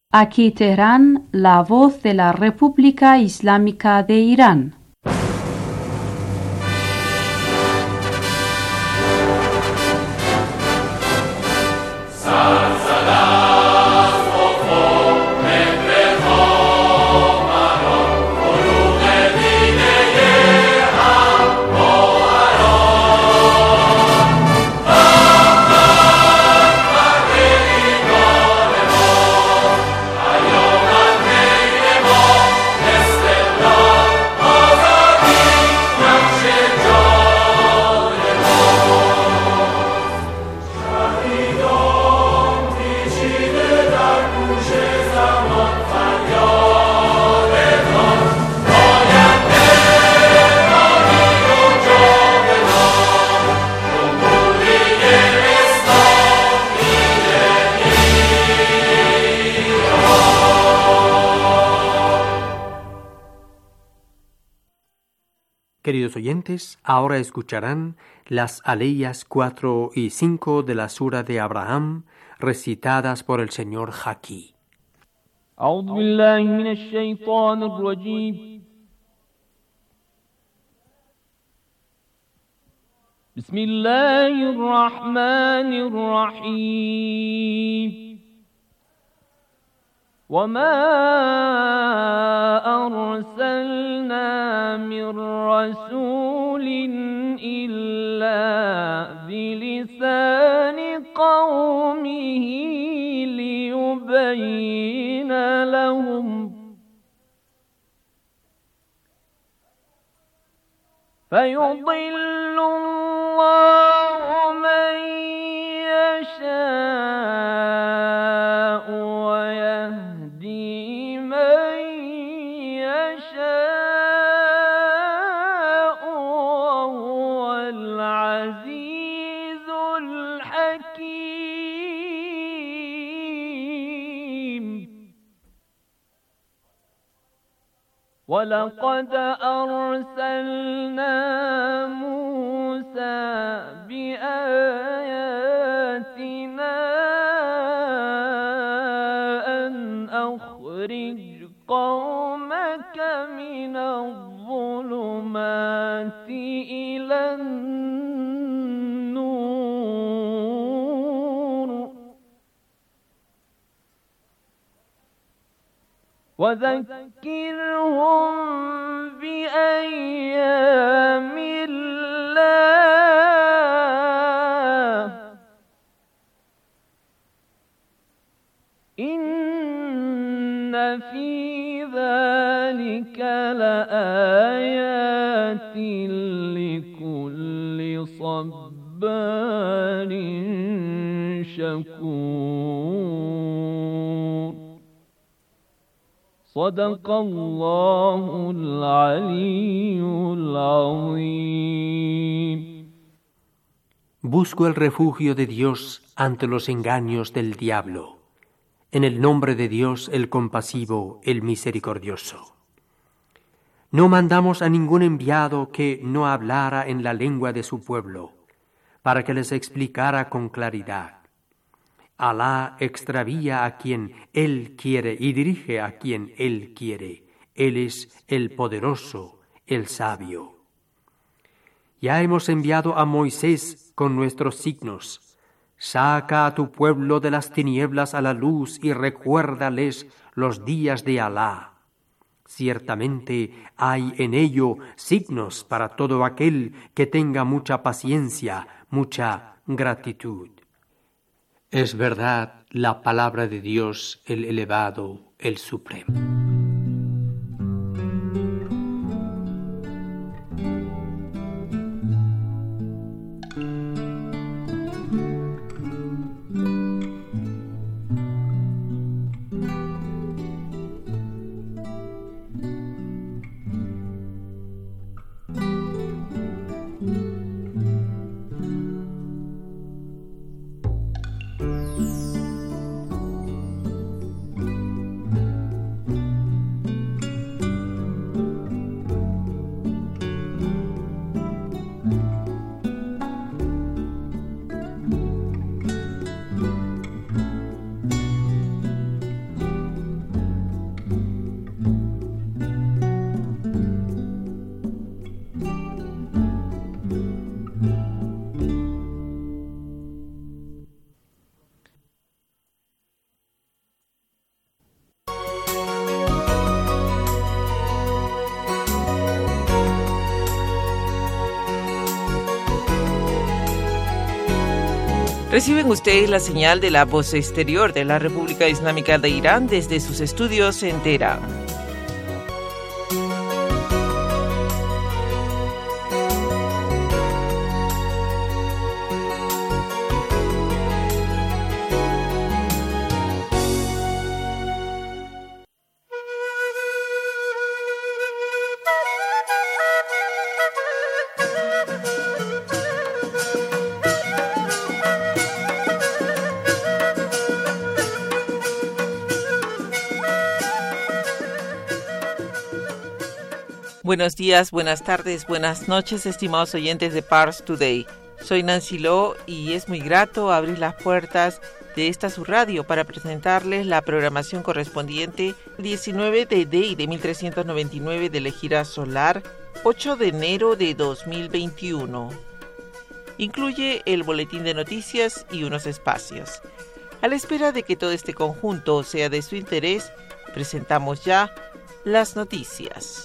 Aquí Teherán, la voz de la República Islámica de Irán. Queridos oyentes, ahora escucharán las aleyas 4 y 5 de la Sura de Abraham, recitadas por el señor Haki. أعوذ بالله من الشيطان الرجيم. بسم الله الرحمن الرحيم. وما أرسلنا من رسول إلا بلسان قومه ليبين لهم فيضل الله من يشاء ويهدي من يشاء وهو العزيز الحكيم. ولقد أرسلنا موسى بآياتنا أن أخرج قومك من الظلمات إلى النور وذكرهم بأيام الله إن في ذلك لآيات لكل صبار شكور. صدق الله العلي العظيم. Busco el refugio de Dios ante los engaños del diablo. En el nombre de Dios, el compasivo, el misericordioso. No mandamos a ningún enviado que no hablara en la lengua de su pueblo, para que les explicara con claridad. Alá extravía a quien Él quiere y dirige a quien Él quiere. Él es el poderoso, el sabio. Ya hemos enviado a Moisés con nuestros signos. Saca a tu pueblo de las tinieblas a la luz y recuérdales los días de Alá. Ciertamente hay en ello signos para todo aquel que tenga mucha paciencia, mucha gratitud. Es verdad la palabra de Dios, el elevado, el supremo. Reciben ustedes la señal de la voz exterior de la República Islámica de Irán desde sus estudios en Teherán. Buenos días, buenas tardes, buenas noches, estimados oyentes de Pars Today. Soy Nancy Lo y es muy grato abrir las puertas de esta su radio para presentarles la programación correspondiente 19 de Day de 1399 de la Ejira Solar, 8 de enero de 2021. Incluye el boletín de noticias y unos espacios. A la espera de que todo este conjunto sea de su interés, presentamos ya las noticias.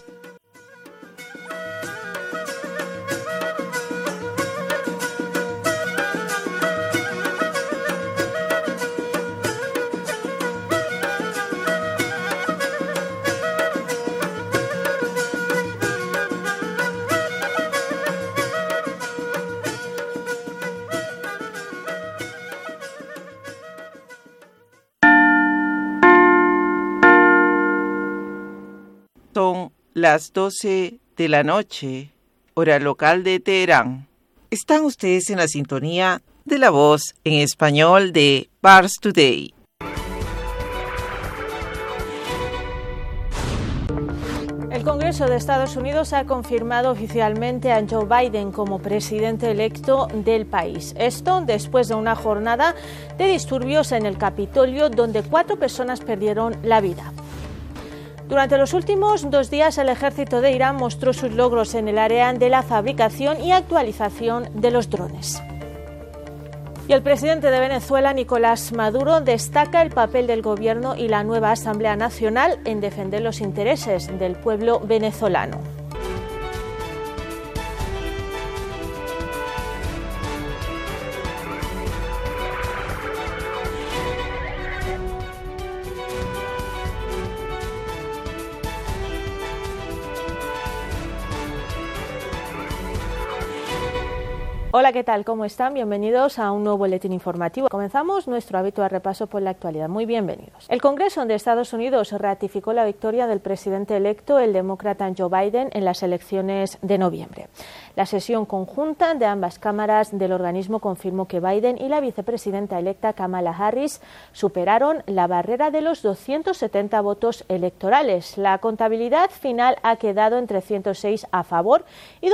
Son las 12 de la noche, hora local de Teherán. Están ustedes en la sintonía de la voz en español de Pars Today. El Congreso de Estados Unidos ha confirmado oficialmente a Joe Biden como presidente electo del país. Esto después de una jornada de disturbios en el Capitolio donde 4 personas perdieron la vida. Durante los últimos 2 días, el ejército de Irán mostró sus logros en el área de la fabricación y actualización de los drones. Y el presidente de Venezuela, Nicolás Maduro, destaca el papel del gobierno y la nueva Asamblea Nacional en defender los intereses del pueblo venezolano. Hola, ¿qué tal? ¿Cómo están? Bienvenidos a un nuevo boletín informativo. Comenzamos nuestro habitual repaso por la actualidad. Muy bienvenidos. El Congreso de Estados Unidos ratificó la victoria del presidente electo, el demócrata Joe Biden, en las elecciones de noviembre. La sesión conjunta de ambas cámaras del organismo confirmó que Biden y la vicepresidenta electa Kamala Harris superaron la barrera de los 270 votos electorales. La contabilidad final ha quedado en 306 a favor y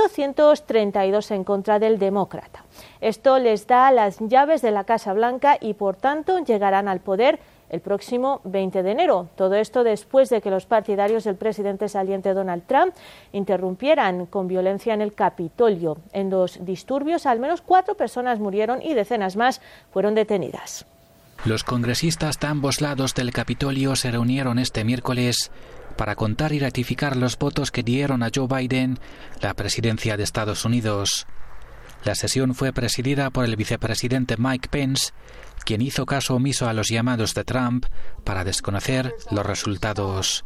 232 en contra del demócrata. Esto les da las llaves de la Casa Blanca y, por tanto, llegarán al poder el próximo 20 de enero. Todo esto después de que los partidarios del presidente saliente Donald Trump interrumpieran con violencia en el Capitolio. En los disturbios, al menos 4 personas murieron y decenas más fueron detenidas. Los congresistas de ambos lados del Capitolio se reunieron este miércoles para contar y ratificar los votos que dieron a Joe Biden la presidencia de Estados Unidos. La sesión fue presidida por el vicepresidente Mike Pence, quien hizo caso omiso a los llamados de Trump para desconocer los resultados.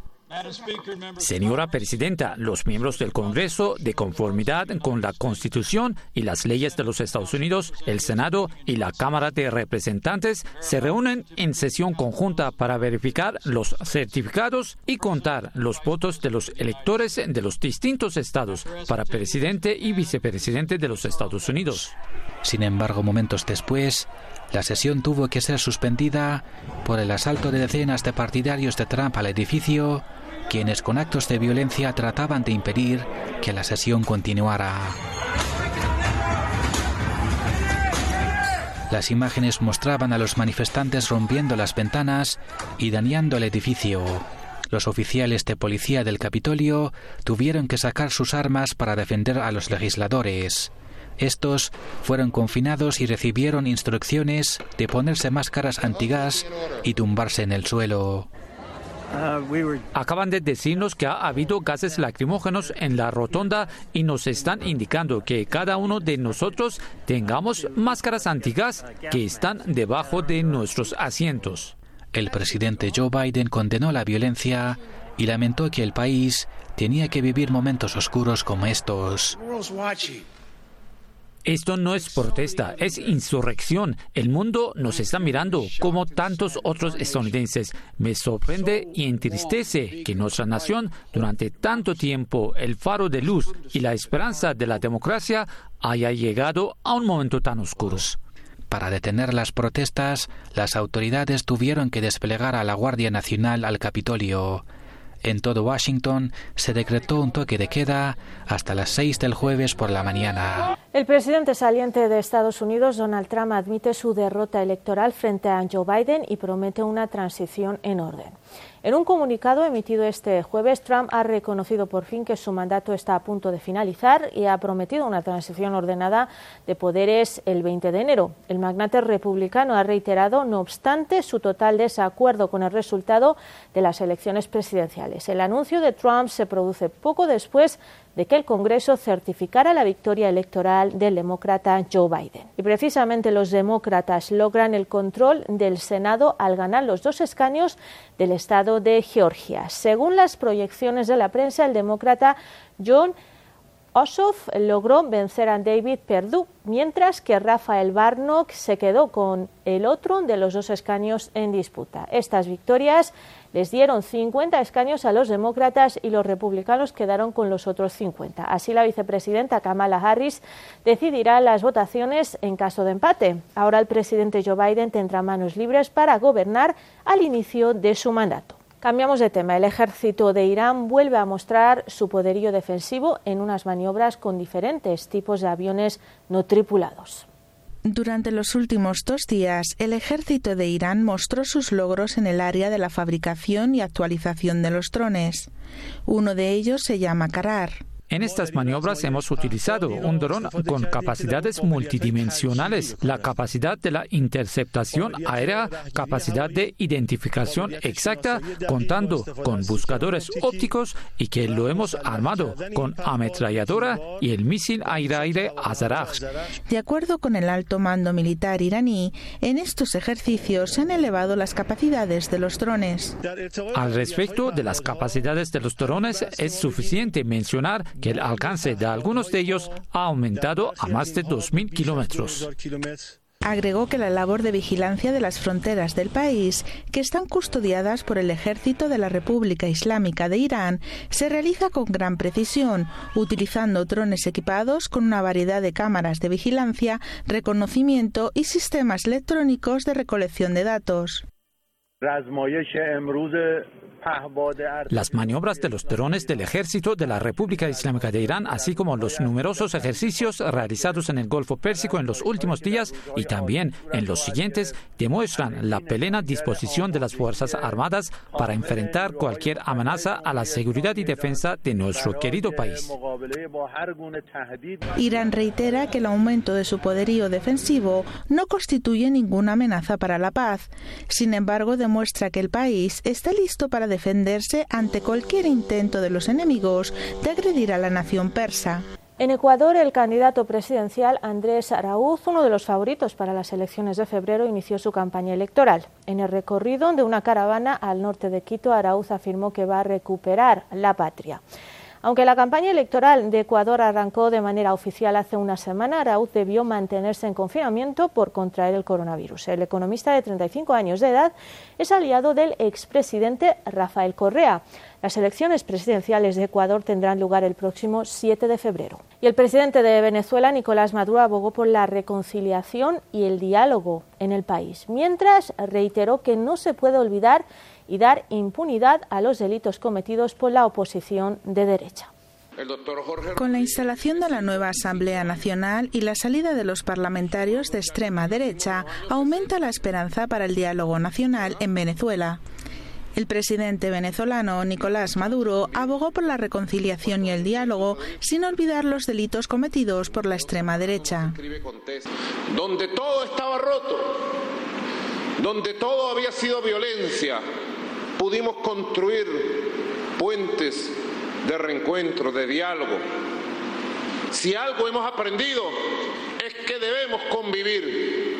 Señora Presidenta, los miembros del Congreso, de conformidad con la Constitución y las leyes de los Estados Unidos, el Senado y la Cámara de Representantes se reúnen en sesión conjunta para verificar los certificados y contar los votos de los electores de los distintos estados para presidente y vicepresidente de los Estados Unidos. Sin embargo, momentos después, la sesión tuvo que ser suspendida por el asalto de decenas de partidarios de Trump al edificio, quienes con actos de violencia trataban de impedir que la sesión continuara. Las imágenes mostraban a los manifestantes rompiendo las ventanas y dañando el edificio. Los oficiales de policía del Capitolio tuvieron que sacar sus armas para defender a los legisladores. Estos fueron confinados y recibieron instrucciones de ponerse máscaras antigas y tumbarse en el suelo. Acaban de decirnos que ha habido gases lacrimógenos en la rotonda y nos están indicando que cada uno de nosotros tengamos máscaras antigas que están debajo de nuestros asientos. El presidente Joe Biden condenó la violencia y lamentó que el país tenía que vivir momentos oscuros como estos. Esto no es protesta, es insurrección. El mundo nos está mirando como tantos otros estadounidenses. Me sorprende y entristece que nuestra nación, durante tanto tiempo, el faro de luz y la esperanza de la democracia, haya llegado a un momento tan oscuro. Para detener las protestas, las autoridades tuvieron que desplegar a la Guardia Nacional al Capitolio. En todo Washington se decretó un toque de queda hasta las 6 del jueves por la mañana. El presidente saliente de Estados Unidos, Donald Trump, admite su derrota electoral frente a Joe Biden y promete una transición en orden. En un comunicado emitido este jueves, Trump ha reconocido por fin que su mandato está a punto de finalizar y ha prometido una transición ordenada de poderes el 20 de enero. El magnate republicano ha reiterado, no obstante, su total desacuerdo con el resultado de las elecciones presidenciales. El anuncio de Trump se produce poco después de que el Congreso certificara la victoria electoral del demócrata Joe Biden. Y precisamente los demócratas logran el control del Senado al ganar los 2 escaños del estado de Georgia. Según las proyecciones de la prensa, el demócrata Jon Ossoff logró vencer a David Perdue, mientras que Raphael Warnock se quedó con el otro de los 2 escaños en disputa. Estas victorias les dieron 50 escaños a los demócratas y los republicanos quedaron con los otros 50. Así, la vicepresidenta Kamala Harris decidirá las votaciones en caso de empate. Ahora el presidente Joe Biden tendrá manos libres para gobernar al inicio de su mandato. Cambiamos de tema. El ejército de Irán vuelve a mostrar su poderío defensivo en unas maniobras con diferentes tipos de aviones no tripulados. Durante los últimos 2 días, el ejército de Irán mostró sus logros en el área de la fabricación y actualización de los drones. Uno de ellos se llama Qarar. En estas maniobras hemos utilizado un dron con capacidades multidimensionales, la capacidad de la interceptación aérea, capacidad de identificación exacta, contando con buscadores ópticos y que lo hemos armado con ametralladora y el misil aire-aire Azaraj. De acuerdo con el alto mando militar iraní, en estos ejercicios se han elevado las capacidades de los drones. Al respecto de las capacidades de los drones, es suficiente mencionar que el alcance de algunos de ellos ha aumentado a más de 2.000 kilómetros. Agregó que la labor de vigilancia de las fronteras del país, que están custodiadas por el Ejército de la República Islámica de Irán, se realiza con gran precisión, utilizando drones equipados con una variedad de cámaras de vigilancia, reconocimiento y sistemas electrónicos de recolección de datos. Las maniobras de los drones del Ejército de la República Islámica de Irán, así como los numerosos ejercicios realizados en el Golfo Pérsico en los últimos días y también en los siguientes, demuestran la plena disposición de las Fuerzas Armadas para enfrentar cualquier amenaza a la seguridad y defensa de nuestro querido país. Irán reitera que el aumento de su poderío defensivo no constituye ninguna amenaza para la paz. Sin embargo, demuestra que el país está listo para defenderse ante cualquier intento de los enemigos de agredir a la nación persa. En Ecuador, el candidato presidencial Andrés Araúz, uno de los favoritos para las elecciones de febrero, inició su campaña electoral. En el recorrido de una caravana al norte de Quito, Araúz afirmó que va a recuperar la patria. Aunque la campaña electoral de Ecuador arrancó de manera oficial hace una semana, Araúz debió mantenerse en confinamiento por contraer el coronavirus. El economista de 35 años de edad es aliado del expresidente Rafael Correa. Las elecciones presidenciales de Ecuador tendrán lugar el próximo 7 de febrero. Y el presidente de Venezuela, Nicolás Maduro, abogó por la reconciliación y el diálogo en el país, mientras reiteró que no se puede olvidar y dar impunidad a los delitos cometidos por la oposición de derecha. Con la instalación de la nueva Asamblea Nacional y la salida de los parlamentarios de extrema derecha, aumenta la esperanza para el diálogo nacional en Venezuela. El presidente venezolano Nicolás Maduro abogó por la reconciliación y el diálogo sin olvidar los delitos cometidos por la extrema derecha. Donde todo estaba roto, donde todo había sido violencia, pudimos construir puentes de reencuentro, de diálogo. Si algo hemos aprendido es que debemos convivir,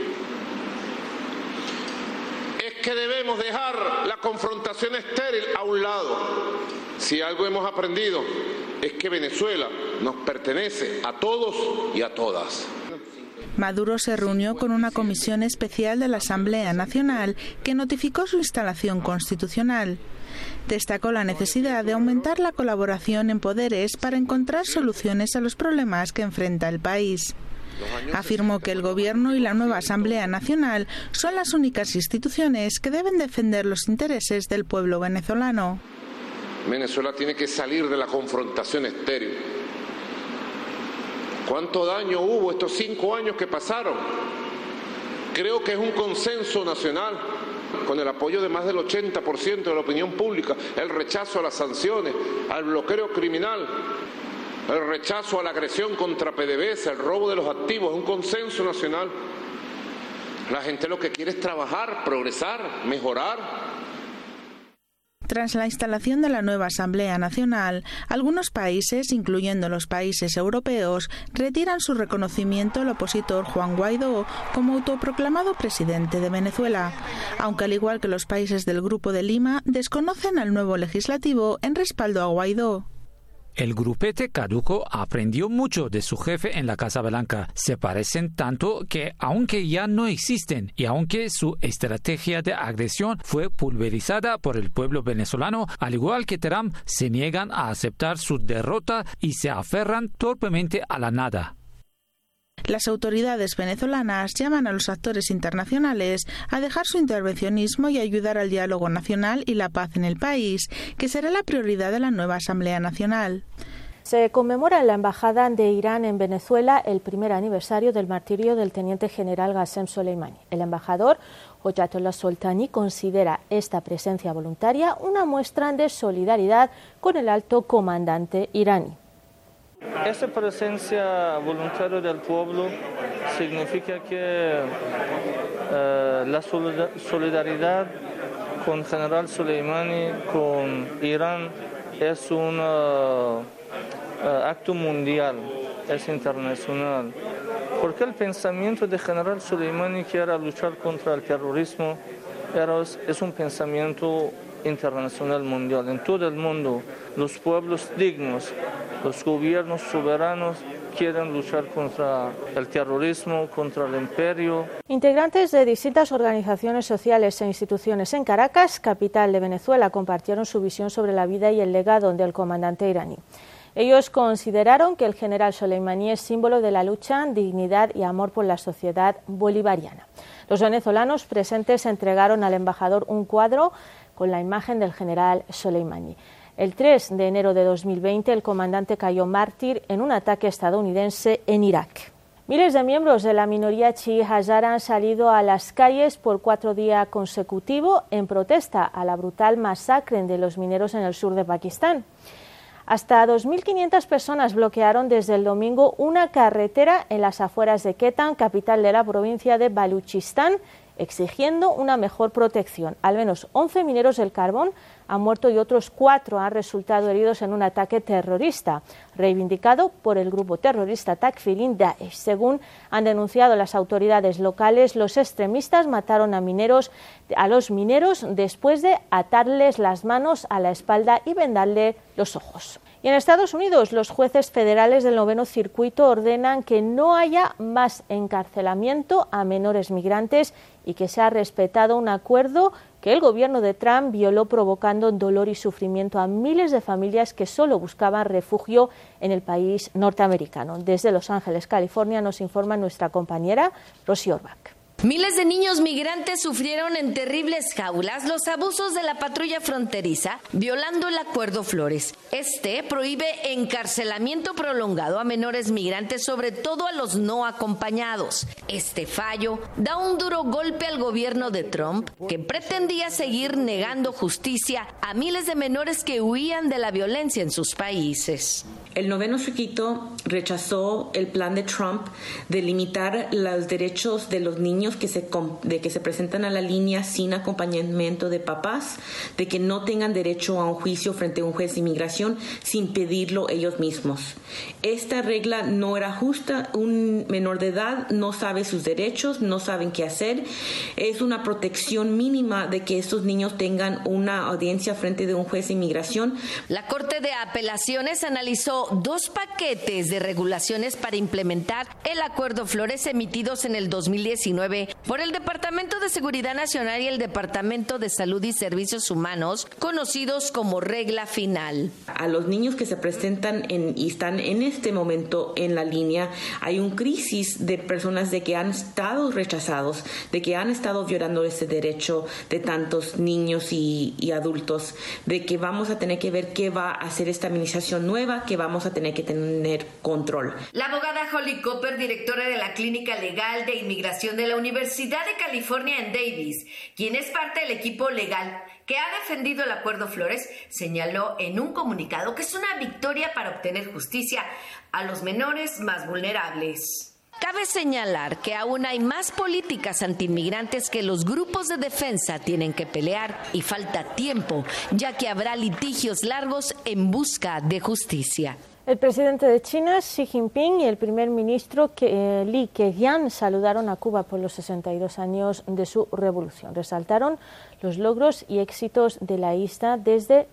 es que debemos dejar la confrontación estéril a un lado. Si algo hemos aprendido es que Venezuela nos pertenece a todos y a todas. Maduro se reunió con una comisión especial de la Asamblea Nacional que notificó su instalación constitucional. Destacó la necesidad de aumentar la colaboración en poderes para encontrar soluciones a los problemas que enfrenta el país. Afirmó que el Gobierno y la nueva Asamblea Nacional son las únicas instituciones que deben defender los intereses del pueblo venezolano. Venezuela tiene que salir de la confrontación estéril. ¿Cuánto daño hubo estos 5 años que pasaron? Creo que es un consenso nacional, con el apoyo de más del 80% de la opinión pública, el rechazo a las sanciones, al bloqueo criminal, el rechazo a la agresión contra PDVSA, el robo de los activos, es un consenso nacional. La gente lo que quiere es trabajar, progresar, mejorar. Tras la instalación de la nueva Asamblea Nacional, algunos países, incluyendo los países europeos, retiran su reconocimiento al opositor Juan Guaidó como autoproclamado presidente de Venezuela, aunque al igual que los países del Grupo de Lima, desconocen al nuevo legislativo en respaldo a Guaidó. El grupete caduco aprendió mucho de su jefe en la Casa Blanca. Se parecen tanto que, aunque ya no existen y aunque su estrategia de agresión fue pulverizada por el pueblo venezolano, al igual que Trump, se niegan a aceptar su derrota y se aferran torpemente a la nada. Las autoridades venezolanas llaman a los actores internacionales a dejar su intervencionismo y ayudar al diálogo nacional y la paz en el país, que será la prioridad de la nueva Asamblea Nacional. Se conmemora en la Embajada de Irán en Venezuela el primer aniversario del martirio del teniente general Qasem Soleimani. El embajador Hojatollah Soltani considera esta presencia voluntaria una muestra de solidaridad con el alto comandante iraní. Esa presencia voluntaria del pueblo significa que la solidaridad con general Soleimani, con Irán, es un acto mundial, es internacional. Porque el pensamiento de general Soleimani, que era luchar contra el terrorismo, es un pensamiento internacional mundial. En todo el mundo, los pueblos dignos, los gobiernos soberanos quieren luchar contra el terrorismo, contra el imperio. Integrantes de distintas organizaciones sociales e instituciones en Caracas, capital de Venezuela, compartieron su visión sobre la vida y el legado del comandante iraní. Ellos consideraron que el general Soleimani es símbolo de la lucha, dignidad y amor por la sociedad bolivariana. Los venezolanos presentes entregaron al embajador un cuadro con la imagen del general Soleimani. El 3 de enero de 2020, el comandante cayó mártir en un ataque estadounidense en Irak. Miles de miembros de la minoría chií hazara han salido a las calles por 4 días consecutivos en protesta a la brutal masacre de los mineros en el sur de Pakistán. Hasta 2.500 personas bloquearon desde el domingo una carretera en las afueras de Ketan, capital de la provincia de Baluchistán, exigiendo una mejor protección. Al menos 11 mineros del carbón han muerto y otros 4 han resultado heridos en un ataque terrorista, reivindicado por el grupo terrorista Takfirin Daesh. Según han denunciado las autoridades locales, los extremistas mataron a los mineros después de atarles las manos a la espalda y vendarle los ojos. Y en Estados Unidos, los jueces federales del 9º circuito ordenan que no haya más encarcelamiento a menores migrantes y que se ha respetado un acuerdo que el gobierno de Trump violó, provocando dolor y sufrimiento a miles de familias que solo buscaban refugio en el país norteamericano. Desde Los Ángeles, California, nos informa nuestra compañera Rosy Orbach. Miles de niños migrantes sufrieron en terribles jaulas los abusos de la patrulla fronteriza, violando el Acuerdo Flores. Este prohíbe encarcelamiento prolongado a menores migrantes, sobre todo a los no acompañados. Este fallo da un duro golpe al gobierno de Trump, que pretendía seguir negando justicia a miles de menores que huían de la violencia en sus países. El 9º circuito rechazó el plan de Trump de limitar los derechos de los niños niños que se presentan a la línea sin acompañamiento de papás, de que no tengan derecho a un juicio frente a un juez de inmigración sin pedirlo ellos mismos. Esta regla no era justa. Un menor de edad no sabe sus derechos, no saben qué hacer. Es una protección mínima de que estos niños tengan una audiencia frente de un juez de inmigración. La Corte de Apelaciones analizó 2 paquetes de regulaciones para implementar el Acuerdo Flores emitidos en el 2019 por el Departamento de Seguridad Nacional y el Departamento de Salud y Servicios Humanos, conocidos como Regla Final. A los niños que se presentan y están en este momento en la línea, hay una crisis de personas de que han estado rechazados, de que han estado violando ese derecho de tantos niños y adultos, de que vamos a tener que ver qué va a hacer esta administración nueva, que vamos a tener que tener control. La abogada Holly Cooper, directora de la Clínica Legal de Inmigración de la Universidad de California en Davis, quien es parte del equipo legal que ha defendido el Acuerdo Flores, señaló en un comunicado que es una victoria para obtener justicia a los menores más vulnerables. Cabe señalar que aún hay más políticas antiinmigrantes que los grupos de defensa tienen que pelear y falta tiempo, ya que habrá litigios largos en busca de justicia. El presidente de China, Xi Jinping, y el primer ministro Li Keqiang saludaron a Cuba por los 62 años de su revolución. Resaltaron los logros y éxitos de la isla desde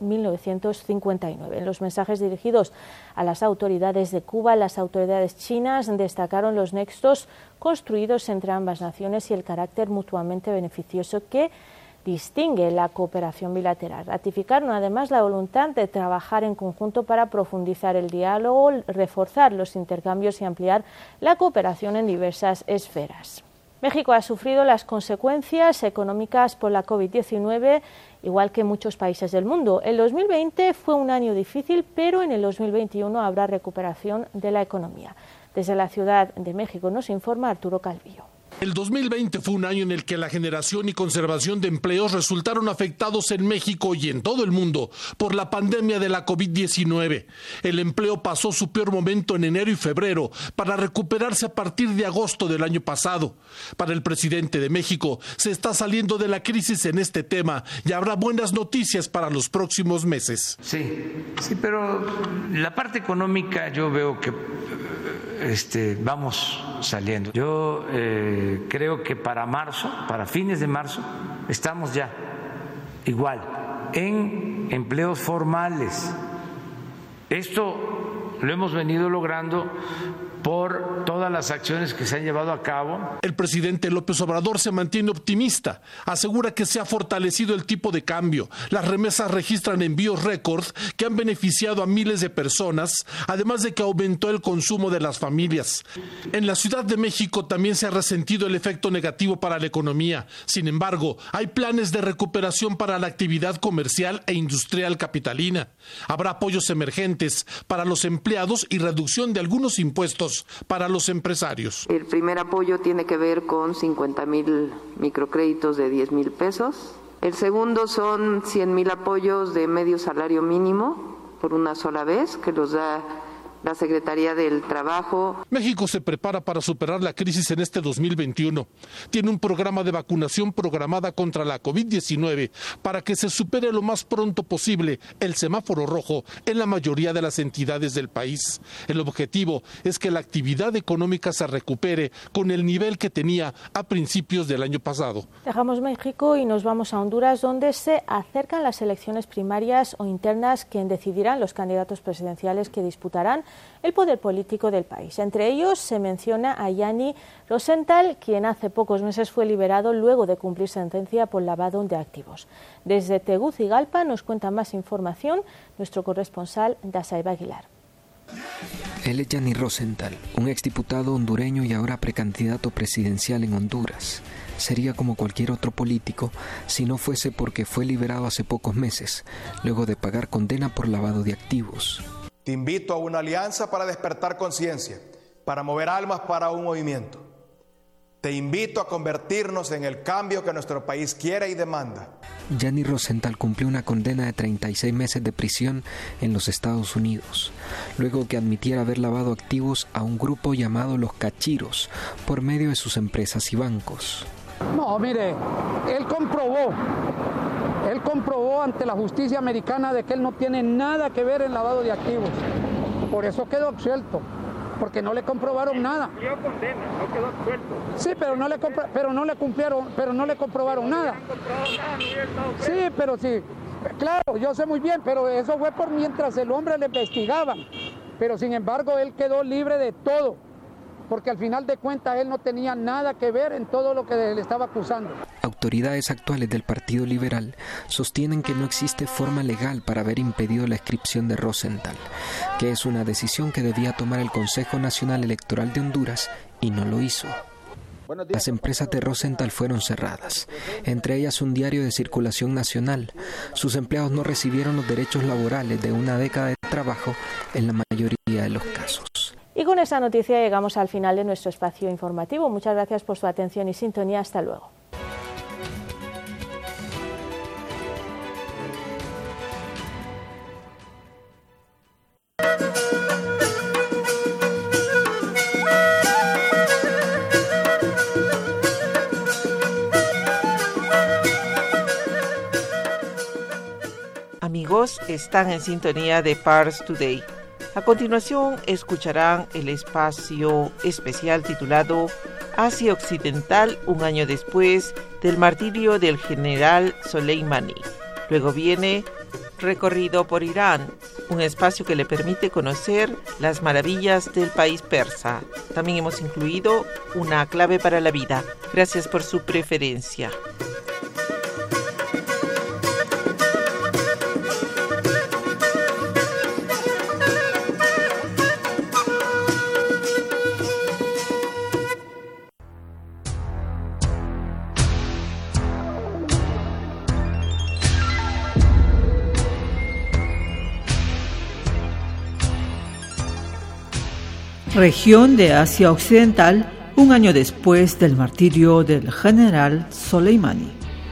1959. En los mensajes dirigidos a las autoridades de Cuba, las autoridades chinas destacaron los nexos construidos entre ambas naciones y el carácter mutuamente beneficioso que distingue la cooperación bilateral. Ratificaron además la voluntad de trabajar en conjunto para profundizar el diálogo, reforzar los intercambios y ampliar la cooperación en diversas esferas. México ha sufrido las consecuencias económicas por la COVID-19, igual que muchos países del mundo. El 2020 fue un año difícil, pero en el 2021 habrá recuperación de la economía. Desde la Ciudad de México nos informa Arturo Calvillo. El 2020 fue un año en el que la generación y conservación de empleos resultaron afectados en México y en todo el mundo por la pandemia de la COVID-19. El empleo pasó su peor momento en enero y febrero para recuperarse a partir de agosto del año pasado. Para el presidente de México, se está saliendo de la crisis en este tema y habrá buenas noticias para los próximos meses. Sí, pero la parte económica yo veo que vamos saliendo. Yo creo que para fines de marzo, estamos ya igual en empleos formales. Esto lo hemos venido logrando por todas las acciones que se han llevado a cabo. El presidente López Obrador se mantiene optimista. Asegura que se ha fortalecido el tipo de cambio. Las remesas registran envíos récord que han beneficiado a miles de personas, además de que aumentó el consumo de las familias. En la Ciudad de México también se ha resentido el efecto negativo para la economía. Sin embargo, hay planes de recuperación para la actividad comercial e industrial capitalina. Habrá apoyos emergentes para los empleados y reducción de algunos impuestos para los empresarios. El primer apoyo tiene que ver con 50,000 microcréditos de 10,000 pesos. El segundo son 100,000 apoyos de medio salario mínimo por una sola vez, que los da la Secretaría del Trabajo. México se prepara para superar la crisis en este 2021. Tiene un programa de vacunación programada contra la COVID-19 para que se supere lo más pronto posible el semáforo rojo en la mayoría de las entidades del país. El objetivo es que la actividad económica se recupere con el nivel que tenía a principios del año pasado. Dejamos México y nos vamos a Honduras, donde se acercan las elecciones primarias o internas que decidirán los candidatos presidenciales que disputarán el poder político del país. Entre ellos se menciona a Yanni Rosenthal, quien hace pocos meses fue liberado luego de cumplir sentencia por lavado de activos. Desde Tegucigalpa nos cuenta más información nuestro corresponsal Dasaiba Aguilar. Él es Yanni Rosenthal, un exdiputado hondureño y ahora precandidato presidencial en Honduras. Sería como cualquier otro político si no fuese porque fue liberado hace pocos meses, luego de pagar condena por lavado de activos. Te invito a una alianza para despertar conciencia, para mover almas para un movimiento. Te invito a convertirnos en el cambio que nuestro país quiere y demanda. Gianni Rosenthal cumplió una condena de 36 meses de prisión en los Estados Unidos, luego que admitiera haber lavado activos a un grupo llamado los Cachiros por medio de sus empresas y bancos. No, mire, él comprobó ante la justicia americana de que él no tiene nada que ver en lavado de activos. Por eso quedó absuelto, porque no le comprobaron nada. Cumplió condena, no quedó absuelto. Sí, pero no le comprobaron nada. Sí, pero sí, claro, yo sé muy bien, pero eso fue por mientras el hombre le investigaba. Pero sin embargo, él quedó libre de todo, porque al final de cuentas él no tenía nada que ver en todo lo que le estaba acusando. Autoridades actuales del Partido Liberal sostienen que no existe forma legal para haber impedido la inscripción de Rosenthal, que es una decisión que debía tomar el Consejo Nacional Electoral de Honduras y no lo hizo. Las empresas de Rosenthal fueron cerradas, entre ellas un diario de circulación nacional. Sus empleados no recibieron los derechos laborales de una década de trabajo en la mayoría de los casos. Y con esta noticia llegamos al final de nuestro espacio informativo. Muchas gracias por su atención y sintonía. Hasta luego. Amigos, están en sintonía de Pars Today. A continuación escucharán el espacio especial titulado Asia Occidental, un año después del martirio del general Soleimani. Luego viene Recorrido por Irán, un espacio que le permite conocer las maravillas del país persa. También hemos incluido una clave para la vida. Gracias por su preferencia. Región de Asia Occidental, un año después del martirio del general Soleimani.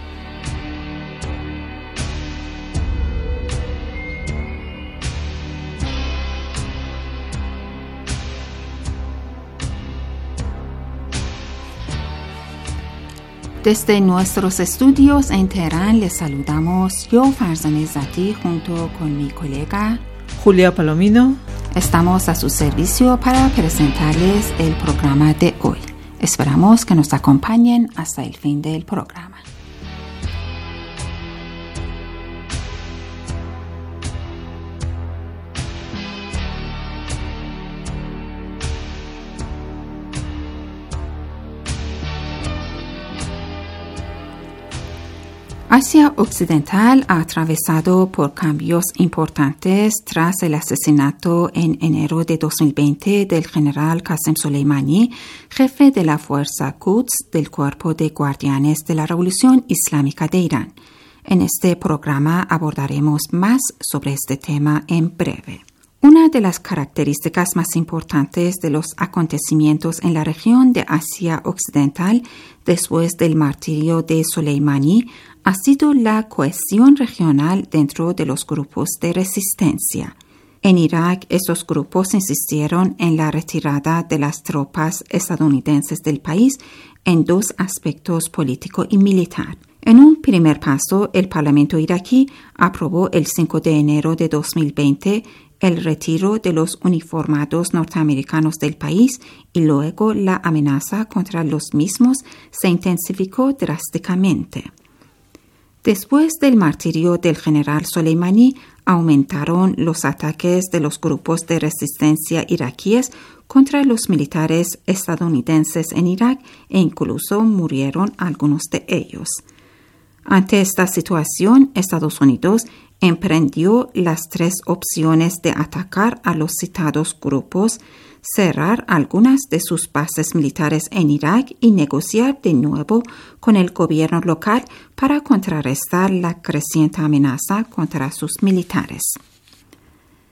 Desde nuestros estudios en Teherán les saludamos yo, Farzaneh Zati, junto con mi colega Julia Palomino. Estamos a su servicio para presentarles el programa de hoy. Esperamos que nos acompañen hasta el fin del programa. Asia Occidental ha atravesado por cambios importantes tras el asesinato en enero de 2020 del general Qasem Soleimani, jefe de la Fuerza Quds del Cuerpo de Guardianes de la Revolución Islámica de Irán. En este programa abordaremos más sobre este tema en breve. Una de las características más importantes de los acontecimientos en la región de Asia Occidental después del martirio de Soleimani ha sido la cohesión regional dentro de los grupos de resistencia. En Irak, estos grupos insistieron en la retirada de las tropas estadounidenses del país en dos aspectos, político y militar. En un primer paso, el Parlamento iraquí aprobó el 5 de enero de 2020 el retiro de los uniformados norteamericanos del país y luego la amenaza contra los mismos se intensificó drásticamente. Después del martirio del general Soleimani, aumentaron los ataques de los grupos de resistencia iraquíes contra los militares estadounidenses en Irak e incluso murieron algunos de ellos. Ante esta situación, Estados Unidos emprendió las tres opciones de atacar a los citados grupos, cerrar algunas de sus bases militares en Irak y negociar de nuevo con el gobierno local para contrarrestar la creciente amenaza contra sus militares.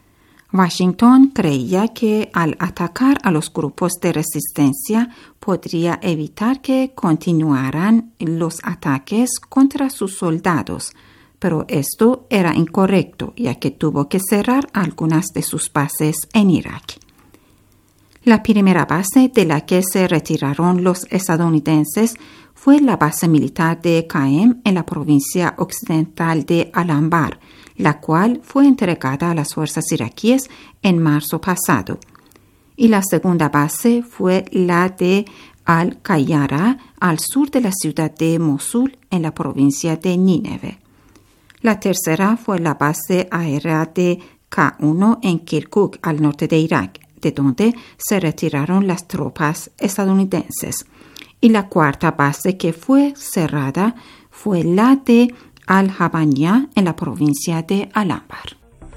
Washington creía que al atacar a los grupos de resistencia podría evitar que continuaran los ataques contra sus soldados, pero esto era incorrecto, ya que tuvo que cerrar algunas de sus bases en Irak. La primera base de la que se retiraron los estadounidenses fue la base militar de Qaem en la provincia occidental de Al-Anbar, la cual fue entregada a las fuerzas iraquíes en marzo pasado. Y la segunda base fue la de Al-Qayyara, al sur de la ciudad de Mosul, en la provincia de Nínive. La tercera fue la base aérea de K-1 en Kirkuk, al norte de Irak, de donde se retiraron las tropas estadounidenses. Y la cuarta base que fue cerrada fue la de Al-Habaniya en la provincia de Al-Anbar.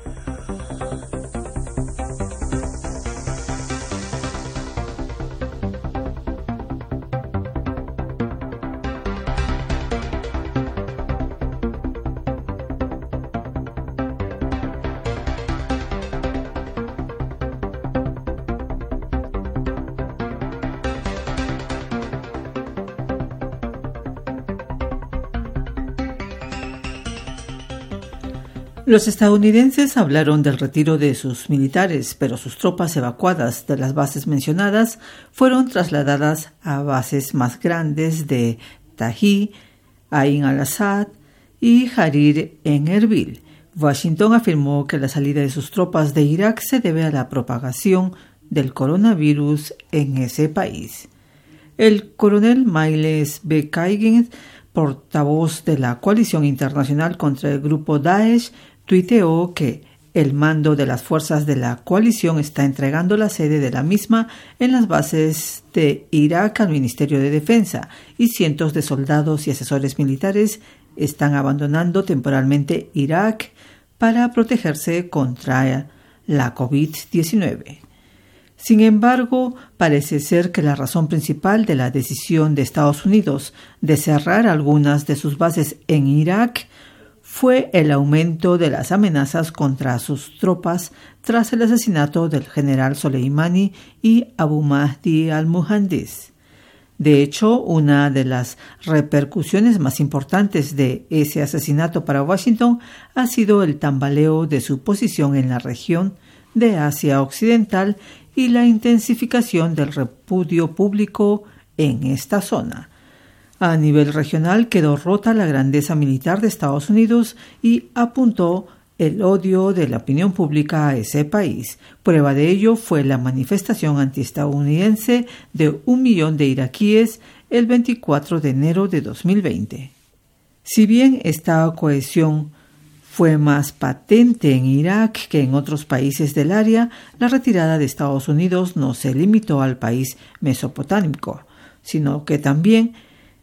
Los estadounidenses hablaron del retiro de sus militares, pero sus tropas evacuadas de las bases mencionadas fueron trasladadas a bases más grandes de Tají, Ain al-Assad y Harir en Erbil. Washington afirmó que la salida de sus tropas de Irak se debe a la propagación del coronavirus en ese país. El coronel Miles B. Kagan, portavoz de la coalición internacional contra el grupo Daesh, tuiteó que el mando de las fuerzas de la coalición está entregando la sede de la misma en las bases de Irak al Ministerio de Defensa y cientos de soldados y asesores militares están abandonando temporalmente Irak para protegerse contra la COVID-19. Sin embargo, parece ser que la razón principal de la decisión de Estados Unidos de cerrar algunas de sus bases en Irak fue el aumento de las amenazas contra sus tropas tras el asesinato del general Soleimani y Abu Mahdi al-Muhandis. De hecho, una de las repercusiones más importantes de ese asesinato para Washington ha sido el tambaleo de su posición en la región de Asia Occidental y la intensificación del repudio público en esta zona. A nivel regional quedó rota la grandeza militar de Estados Unidos y apuntó el odio de la opinión pública a ese país. Prueba de ello fue la manifestación antiestadounidense de 1 millón de iraquíes el 24 de enero de 2020. Si bien esta cohesión fue más patente en Irak que en otros países del área, la retirada de Estados Unidos no se limitó al país mesopotámico, sino que también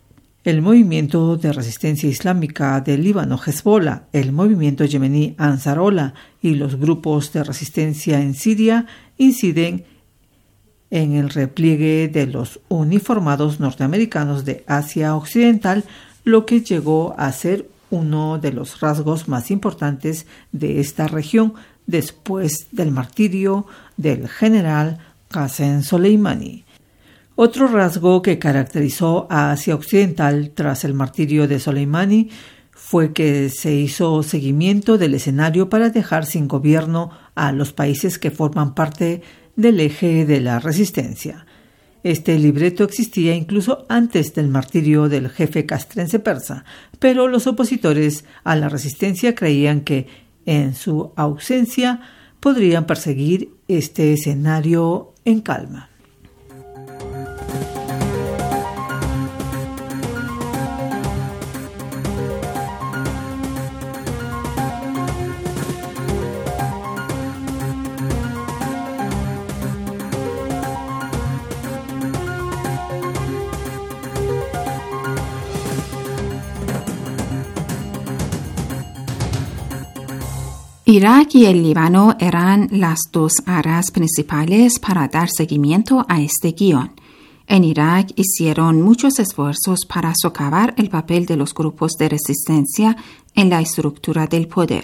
el movimiento de resistencia islámica del Líbano, Hezbollah, el movimiento yemení Ansarollah y los grupos de resistencia en Siria inciden en el repliegue de los uniformados norteamericanos de Asia Occidental, lo que llegó a ser uno de los rasgos más importantes de esta región después del martirio del general Qasem Soleimani. Otro rasgo que caracterizó a Asia Occidental tras el martirio de Soleimani fue que se hizo seguimiento del escenario para dejar sin gobierno a los países que forman parte del eje de la resistencia. Este libreto existía incluso antes del martirio del jefe castrense persa, pero los opositores a la resistencia creían que, en su ausencia, podrían perseguir este escenario en calma. Irak y el Líbano eran las dos áreas principales para dar seguimiento a este guión. En Irak hicieron muchos esfuerzos para socavar el papel de los grupos de resistencia en la estructura del poder.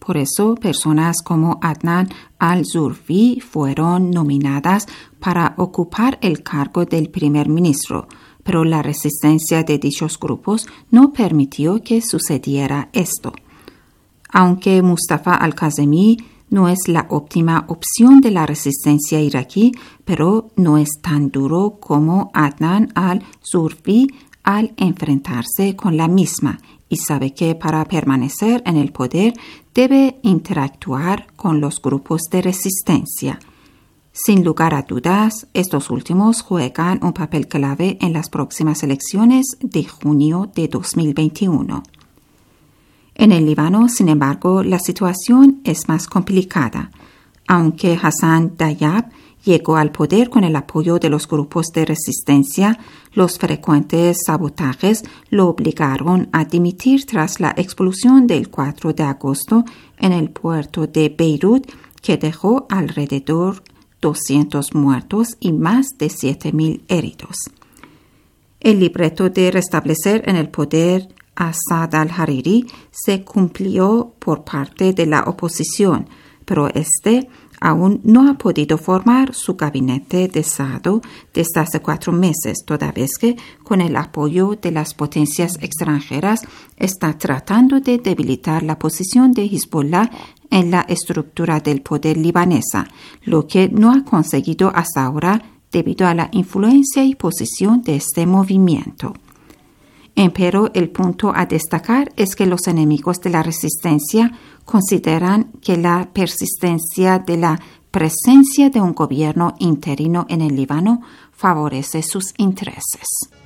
por eso personas como Adnan al-Zurfi fueron nominadas para ocupar el cargo del primer ministro, pero la resistencia de dichos grupos no permitió que sucediera esto. Aunque Mustafa al-Kazemi no es la óptima opción de la resistencia iraquí, pero no es tan duro como Adnan al-Zurfi al enfrentarse con la misma y sabe que para permanecer en el poder debe interactuar con los grupos de resistencia. Sin lugar a dudas, estos últimos juegan un papel clave en las próximas elecciones de junio de 2021. En el Líbano, sin embargo, la situación es más complicada. Aunque Hassan Diab llegó al poder con el apoyo de los grupos de resistencia, los frecuentes sabotajes lo obligaron a dimitir tras la explosión del 4 de agosto en el puerto de Beirut, que dejó alrededor 200 muertos y más de 7,000 heridos. El libreto de restablecer en el poder a Saad al-Hariri se cumplió por parte de la oposición, pero este aún no ha podido formar su gabinete de Estado desde hace 4 meses, toda vez que, con el apoyo de las potencias extranjeras, está tratando de debilitar la posición de Hezbollah en la estructura del poder libanesa, lo que no ha conseguido hasta ahora debido a la influencia y posición de este movimiento. Empero el punto a destacar es que los enemigos de la resistencia consideran que la persistencia de la presencia de un gobierno interino en el Líbano favorece sus intereses.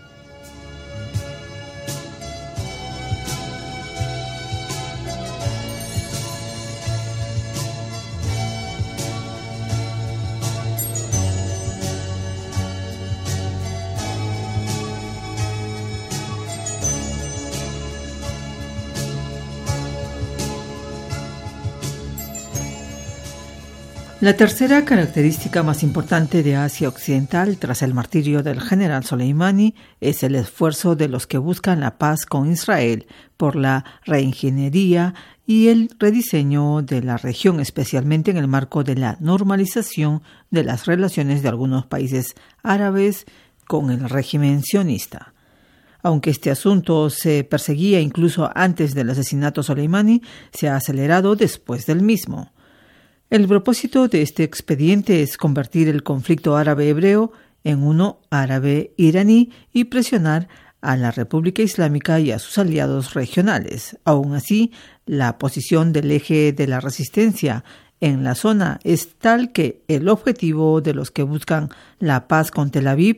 La tercera característica más importante de Asia Occidental tras el martirio del general Soleimani es el esfuerzo de los que buscan la paz con Israel por la reingeniería y el rediseño de la región, especialmente en el marco de la normalización de las relaciones de algunos países árabes con el régimen sionista. Aunque este asunto se perseguía incluso antes del asesinato de Soleimani, se ha acelerado después del mismo. El propósito de este expediente es convertir el conflicto árabe-hebreo en uno árabe-iraní y presionar a la República Islámica y a sus aliados regionales. Aún así, la posición del eje de la resistencia en la zona es tal que el objetivo de los que buscan la paz con Tel Aviv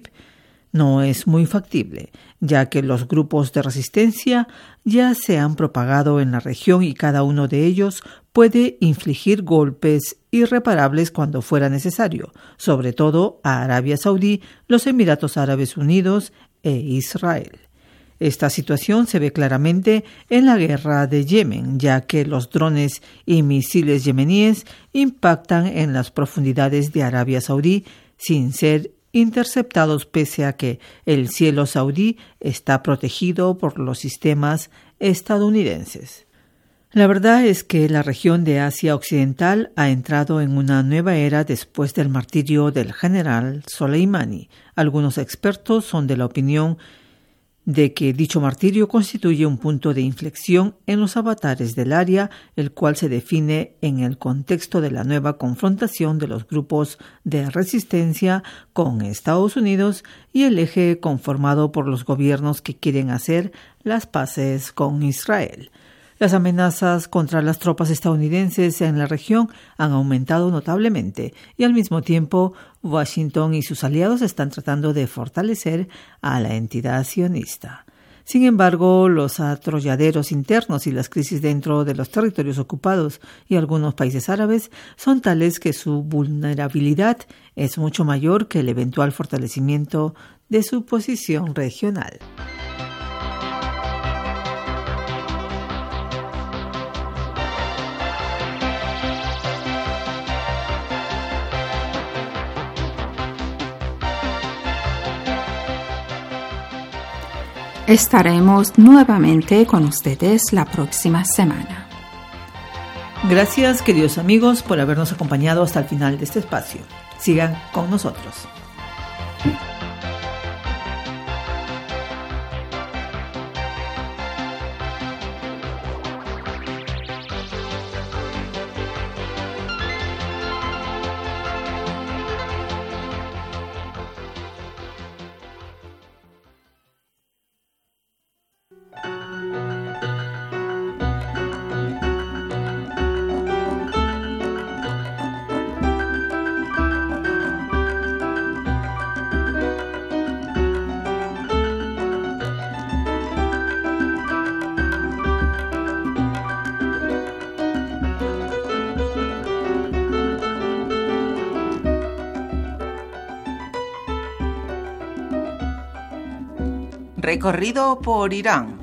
no es muy factible, ya que los grupos de resistencia ya se han propagado en la región y cada uno de ellos puede infligir golpes irreparables cuando fuera necesario, sobre todo a Arabia Saudí, los Emiratos Árabes Unidos e Israel. Esta situación se ve claramente en la guerra de Yemen, ya que los drones y misiles yemeníes impactan en las profundidades de Arabia Saudí sin ser interceptados, pese a que el cielo saudí está protegido por los sistemas estadounidenses. La verdad es que la región de Asia Occidental ha entrado en una nueva era después del martirio del general Soleimani. Algunos expertos son de la opinión de que dicho martirio constituye un punto de inflexión en los avatares del área, el cual se define en el contexto de la nueva confrontación de los grupos de resistencia con Estados Unidos y el eje conformado por los gobiernos que quieren hacer las paces con Israel. Las amenazas contra las tropas estadounidenses en la región han aumentado notablemente y al mismo tiempo Washington y sus aliados están tratando de fortalecer a la entidad sionista. Sin embargo, los atrolladeros internos y las crisis dentro de los territorios ocupados y algunos países árabes son tales que su vulnerabilidad es mucho mayor que el eventual fortalecimiento de su posición regional. Estaremos nuevamente con ustedes la próxima semana. Gracias, queridos amigos, por habernos acompañado hasta el final de este espacio. Sigan con nosotros. Recorrido por Irán.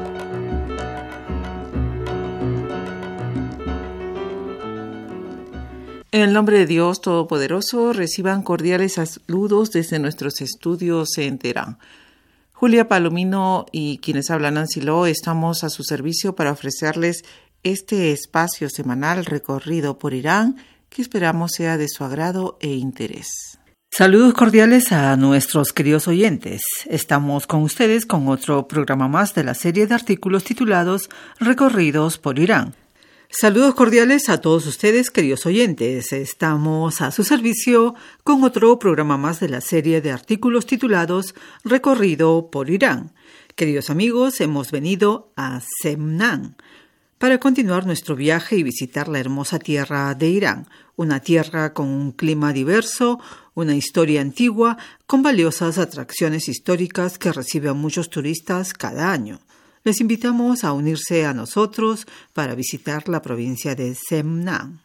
En el nombre de Dios Todopoderoso, reciban cordiales saludos desde nuestros estudios en Teherán. Julia Palomino y quienes hablan Nancy Lo estamos a su servicio para ofrecerles este espacio semanal recorrido por Irán que esperamos sea de su agrado e interés. Saludos cordiales a nuestros queridos oyentes. Estamos con ustedes con otro programa más de la serie de artículos titulados Recorridos por Irán. Saludos cordiales a todos ustedes, queridos oyentes. Estamos a su servicio con otro programa más de la serie de artículos titulados Recorrido por Irán. Queridos amigos, hemos venido a Semnan para continuar nuestro viaje y visitar la hermosa tierra de Irán, una tierra con un clima diverso, una historia antigua, con valiosas atracciones históricas que recibe a muchos turistas cada año. Les invitamos a unirse a nosotros para visitar la provincia de Semnan.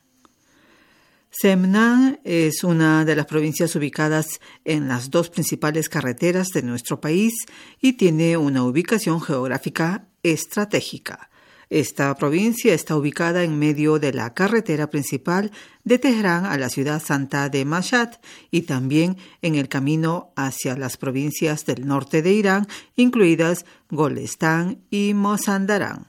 Semnan es una de las provincias ubicadas en las dos principales carreteras de nuestro país y tiene una ubicación geográfica estratégica. Esta provincia está ubicada en medio de la carretera principal de Teherán a la ciudad santa de Mashhad y también en el camino hacia las provincias del norte de Irán, incluidas Golestán y Mazandarán.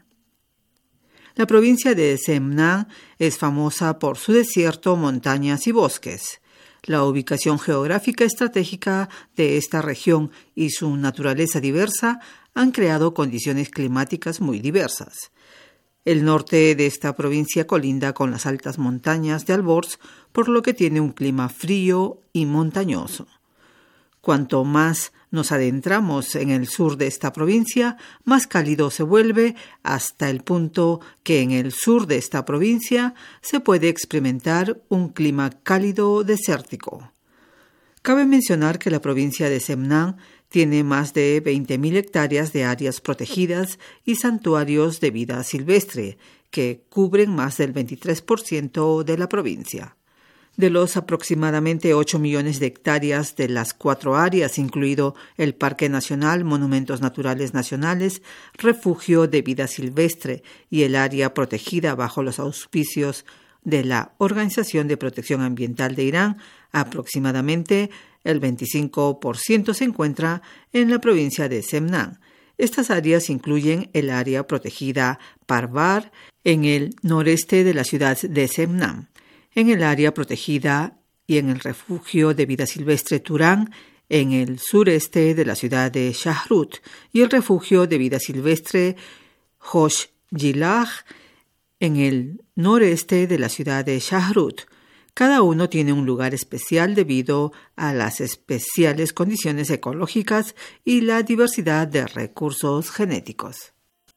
La provincia de Semnan es famosa por su desierto, montañas y bosques. La ubicación geográfica estratégica de esta región y su naturaleza diversa han creado condiciones climáticas muy diversas. El norte de esta provincia colinda con las altas montañas de Alborz, por lo que tiene un clima frío y montañoso. Cuanto más nos adentramos en el sur de esta provincia, más cálido se vuelve, hasta el punto que en el sur de esta provincia se puede experimentar un clima cálido desértico. Cabe mencionar que la provincia de Semnan tiene más de 20.000 hectáreas de áreas protegidas y santuarios de vida silvestre, que cubren más del 23% de la provincia. De los aproximadamente 8 millones de hectáreas de las 4 áreas, incluido el Parque Nacional, Monumentos Naturales Nacionales, Refugio de Vida Silvestre y el área protegida bajo los auspicios de la Organización de Protección Ambiental de Irán, aproximadamente el 25% se encuentra en la provincia de Semnan. Estas áreas incluyen el área protegida Parvar en el noreste de la ciudad de Semnan, en el área protegida y en el refugio de vida silvestre Turán en el sureste de la ciudad de Shahrut y el refugio de vida silvestre Hosh Jilah en el noreste de la ciudad de Shahrut. Cada uno tiene un lugar especial debido a las especiales condiciones ecológicas y la diversidad de recursos genéticos.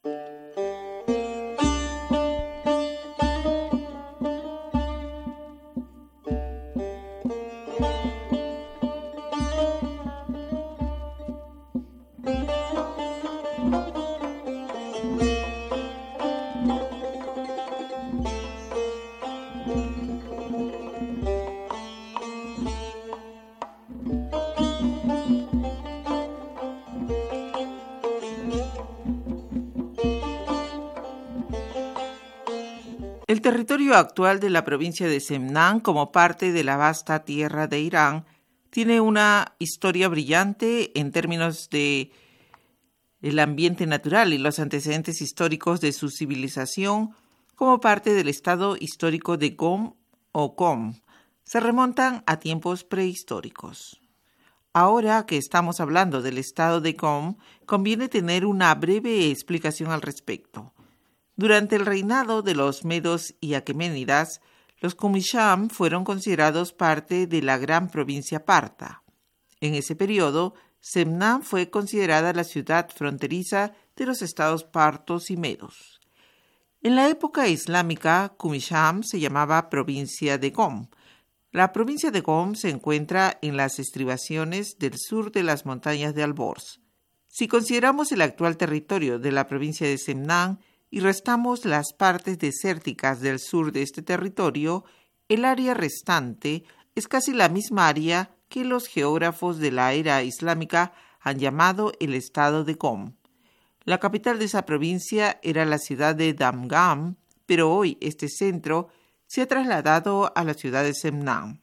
El territorio actual de la provincia de Semnan, como parte de la vasta tierra de Irán, tiene una historia brillante en términos de el ambiente natural y los antecedentes históricos de su civilización, como parte del estado histórico de Gom o Qom. Se remontan a tiempos prehistóricos. Ahora que estamos hablando del estado de Qom, conviene tener una breve explicación al respecto. Durante el reinado de los medos y aqueménidas, los Qumisham fueron considerados parte de la gran provincia parta. En ese periodo, Semnam fue considerada la ciudad fronteriza de los estados partos y medos. En la época islámica, Qumisham se llamaba provincia de Qom. La provincia de Qom se encuentra en las estribaciones del sur de las montañas de Alborz. Si consideramos el actual territorio de la provincia de Semnam y restamos las partes desérticas del sur de este territorio, el área restante es casi la misma área que los geógrafos de la era islámica han llamado el estado de Qom. La capital de esa provincia era la ciudad de Damgham, pero hoy este centro se ha trasladado a la ciudad de Semnam.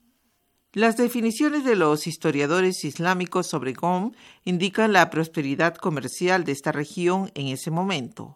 Las definiciones de los historiadores islámicos sobre Qom indican la prosperidad comercial de esta región en ese momento.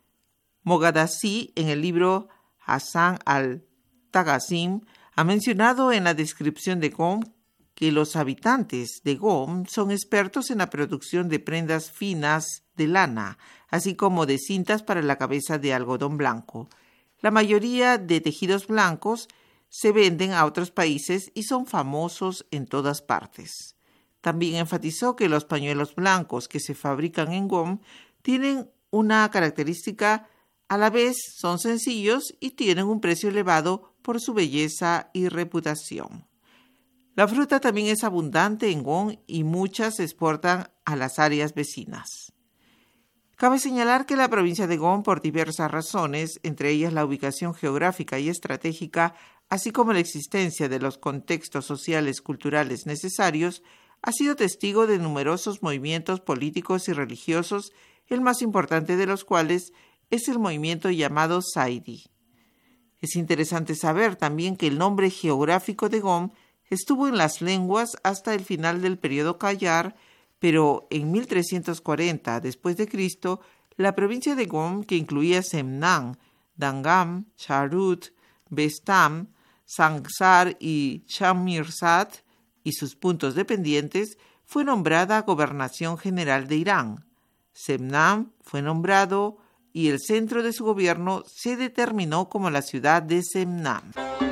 Moghadassi, en el libro Hasan al-Tagasim, ha mencionado en la descripción de Qom que los habitantes de Qom son expertos en la producción de prendas finas de lana, así como de cintas para la cabeza de algodón blanco. La mayoría de tejidos blancos se venden a otros países y son famosos en todas partes. También enfatizó que los pañuelos blancos que se fabrican en Qom tienen una característica: a la vez son sencillos y tienen un precio elevado por su belleza y reputación. La fruta también es abundante en Qom y muchas se exportan a las áreas vecinas. Cabe señalar que la provincia de Qom, por diversas razones, entre ellas la ubicación geográfica y estratégica, así como la existencia de los contextos sociales culturales necesarios, ha sido testigo de numerosos movimientos políticos y religiosos, el más importante de los cuales es el movimiento llamado Zaidi. Es interesante saber también que el nombre geográfico de Qom estuvo en las lenguas hasta el final del periodo Qajar, pero en 1340 d.C., la provincia de Qom, que incluía Semnam, Damgham, Sharut, Bestam, Sangsar y Shamirsad y sus puntos dependientes, fue nombrada Gobernación General de Irán. Semnam fue nombrado y el centro de su gobierno se determinó como la ciudad de Semnam.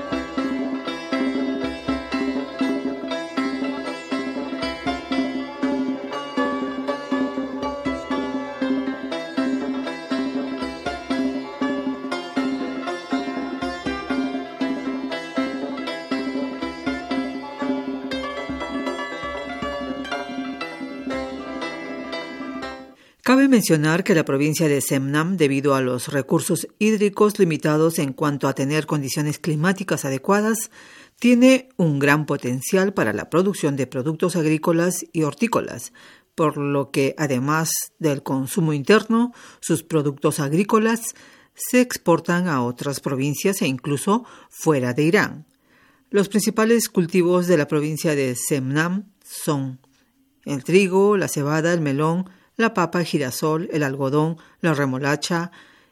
Cabe mencionar que la provincia de Semnam, debido a los recursos hídricos limitados en cuanto a tener condiciones climáticas adecuadas, tiene un gran potencial para la producción de productos agrícolas y hortícolas, por lo que, además del consumo interno, sus productos agrícolas se exportan a otras provincias e incluso fuera de Irán. Los principales cultivos de la provincia de Semnam son el trigo, la cebada, el melón, la papa, el girasol, el algodón, la remolacha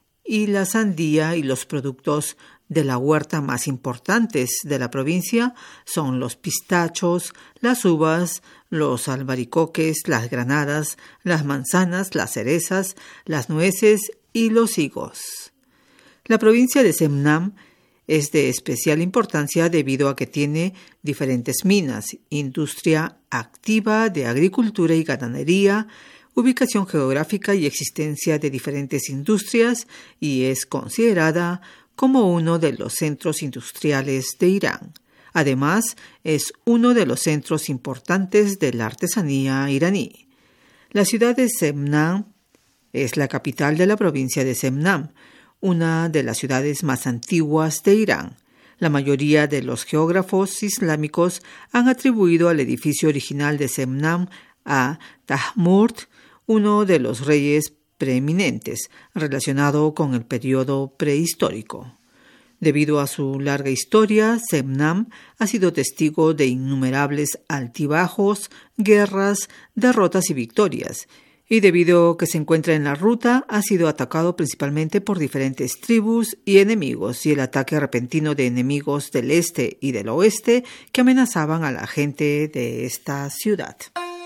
y la sandía, y los productos de la huerta más importantes de la provincia son los pistachos, las uvas, los albaricoques, las granadas, las manzanas, las cerezas, las nueces y los higos. La provincia de Semnam es de especial importancia debido a que tiene diferentes minas, industria activa de agricultura y ganadería, ubicación geográfica y existencia de diferentes industrias, y es considerada como uno de los centros industriales de Irán. Además, es uno de los centros importantes de la artesanía iraní. La ciudad de Semnam es la capital de la provincia de Semnam, una de las ciudades más antiguas de Irán. La mayoría de los geógrafos islámicos han atribuido al edificio original de Semnam a Tahmurt, uno de los reyes preeminentes, relacionado con el periodo prehistórico. Debido a su larga historia, Semnam ha sido testigo de innumerables altibajos, guerras, derrotas y victorias, y debido a que se encuentra en la ruta, ha sido atacado principalmente por diferentes tribus y enemigos, y el ataque repentino de enemigos del este y del oeste que amenazaban a la gente de esta ciudad.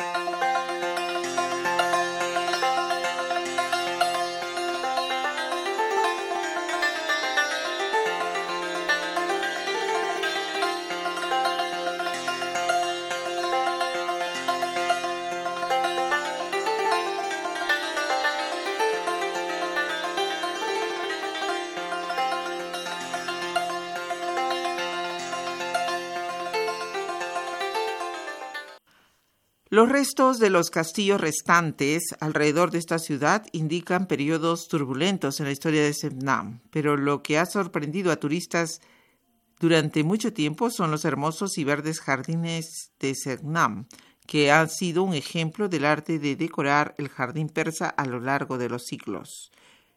Los restos de los castillos restantes alrededor de esta ciudad indican periodos turbulentos en la historia de Semnan, pero lo que ha sorprendido a turistas durante mucho tiempo son los hermosos y verdes jardines de Semnan, que han sido un ejemplo del arte de decorar el jardín persa a lo largo de los siglos.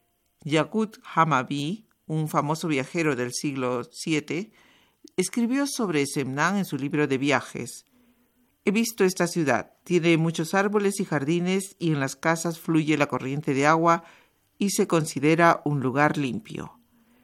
Yakut Hamavi, un famoso viajero del siglo VII, escribió sobre Semnan en su libro de viajes. He visto esta ciudad, tiene muchos árboles y jardines y en las casas fluye la corriente de agua y se considera un lugar limpio.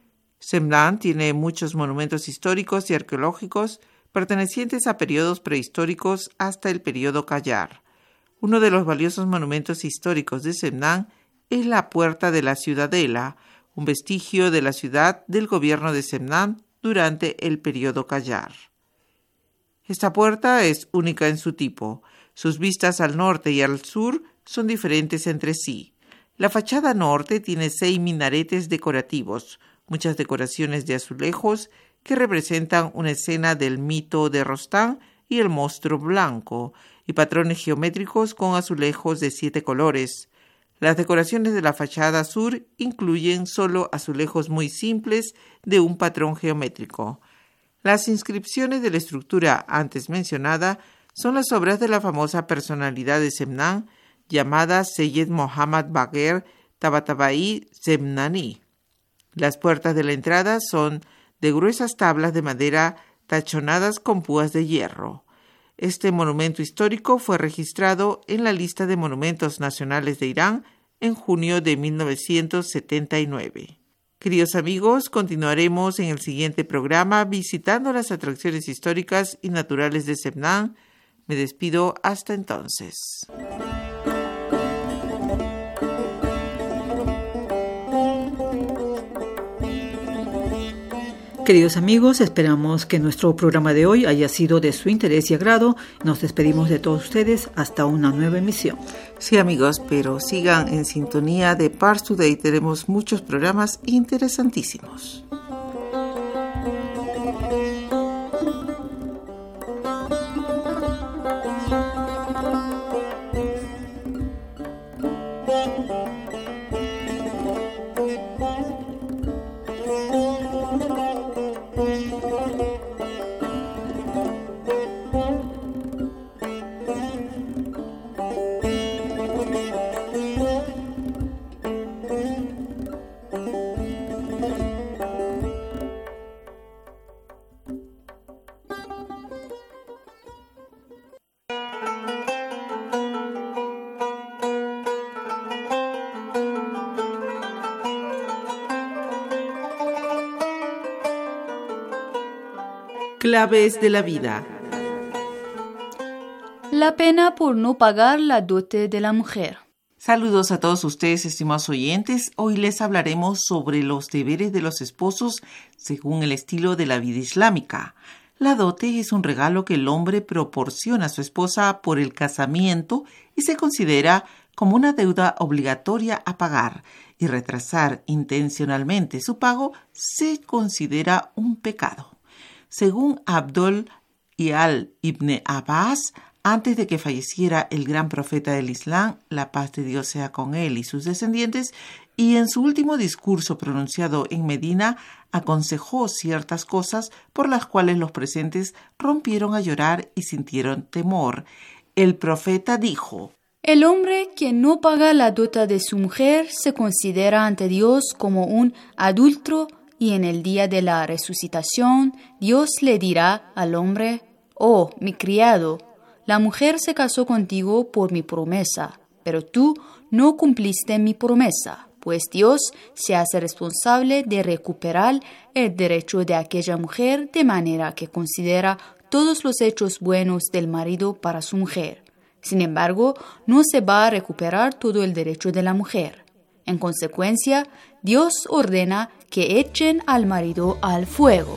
Semnan tiene muchos monumentos históricos y arqueológicos pertenecientes a periodos prehistóricos hasta el periodo Qajar. Uno de los valiosos monumentos históricos de Semnan es la Puerta de la Ciudadela, un vestigio de la ciudad del gobierno de Semnan durante el periodo Qajar. Esta puerta es única en su tipo. Sus vistas al norte y al sur son diferentes entre sí. La fachada norte tiene 6 minaretes decorativos, muchas decoraciones de azulejos que representan una escena del mito de Rostán y el monstruo blanco, y patrones geométricos con azulejos de 7 colores. Las decoraciones de la fachada sur incluyen solo azulejos muy simples de un patrón geométrico. Las inscripciones de la estructura antes mencionada son las obras de la famosa personalidad de Semnan llamada Seyyed Mohammad Bagher Tabatabai Semnani. Las puertas de la entrada son de gruesas tablas de madera tachonadas con púas de hierro. Este monumento histórico fue registrado en la lista de monumentos nacionales de Irán en junio de 1979. Queridos amigos, continuaremos en el siguiente programa visitando las atracciones históricas y naturales de Semnan. Me despido hasta entonces. Queridos amigos, esperamos que nuestro programa de hoy haya sido de su interés y agrado. Nos despedimos de todos ustedes hasta una nueva emisión. Sí, amigos, pero sigan en sintonía de Pars Today. Tenemos muchos programas interesantísimos. Claves de la vida. La pena por no pagar la dote de la mujer. Saludos a todos ustedes, estimados oyentes. Hoy les hablaremos sobre los deberes de los esposos según el estilo de la vida islámica. La dote es un regalo que el hombre proporciona a su esposa por el casamiento y se considera como una deuda obligatoria a pagar, y retrasar intencionalmente su pago se considera un pecado. Según Abdul Iyal ibn Abbas, antes de que falleciera el gran profeta del Islam, la paz de Dios sea con él y sus descendientes, y en su último discurso pronunciado en Medina, aconsejó ciertas cosas por las cuales los presentes rompieron a llorar y sintieron temor. El profeta dijo: El hombre que no paga la dota de su mujer se considera ante Dios como un adúltero, y en el día de la resucitación Dios le dirá al hombre: Oh, mi criado, la mujer se casó contigo por mi promesa, pero tú no cumpliste mi promesa, pues Dios se hace responsable de recuperar el derecho de aquella mujer de manera que considera todos los hechos buenos del marido para su mujer. Sin embargo, no se va a recuperar todo el derecho de la mujer. En consecuencia, Dios ordena que echen al marido al fuego.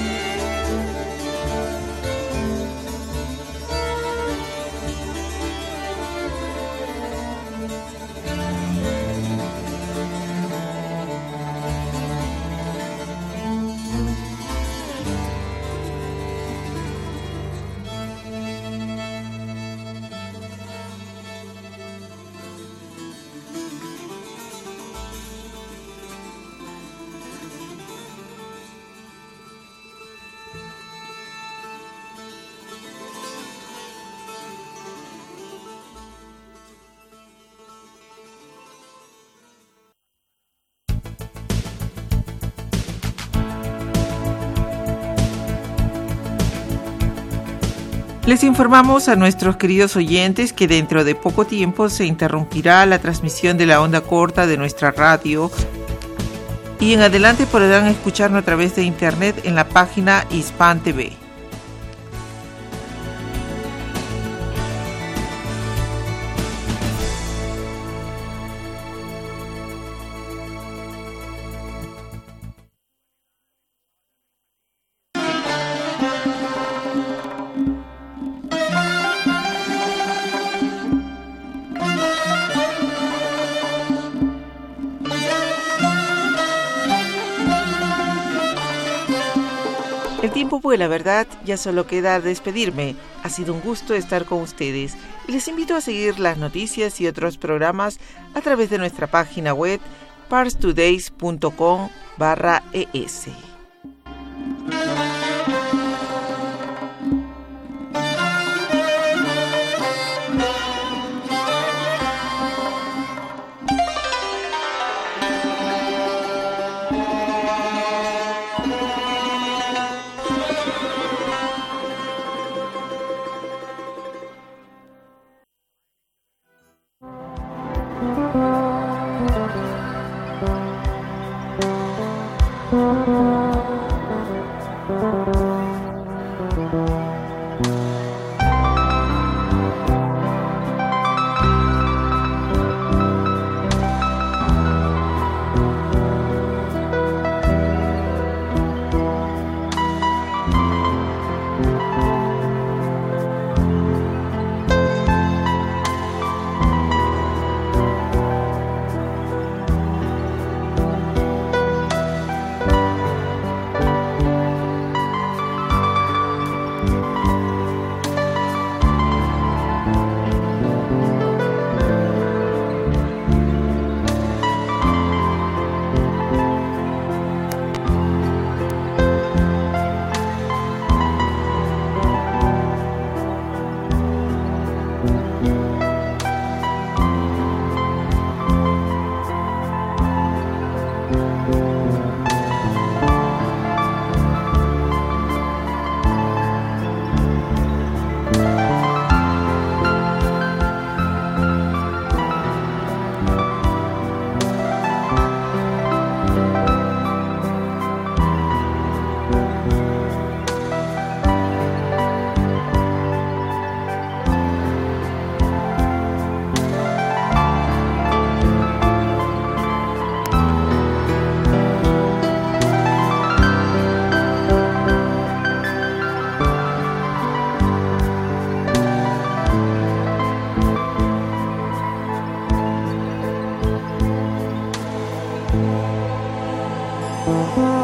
Les informamos a nuestros queridos oyentes que dentro de poco tiempo se interrumpirá la transmisión de la onda corta de nuestra radio y en adelante podrán escucharnos a través de internet en la página Hispan TV. El tiempo vuela, ¿verdad? Ya solo queda despedirme. Ha sido un gusto estar con ustedes y les invito a seguir las noticias y otros programas a través de nuestra página web parstodays.com/es. Thank you.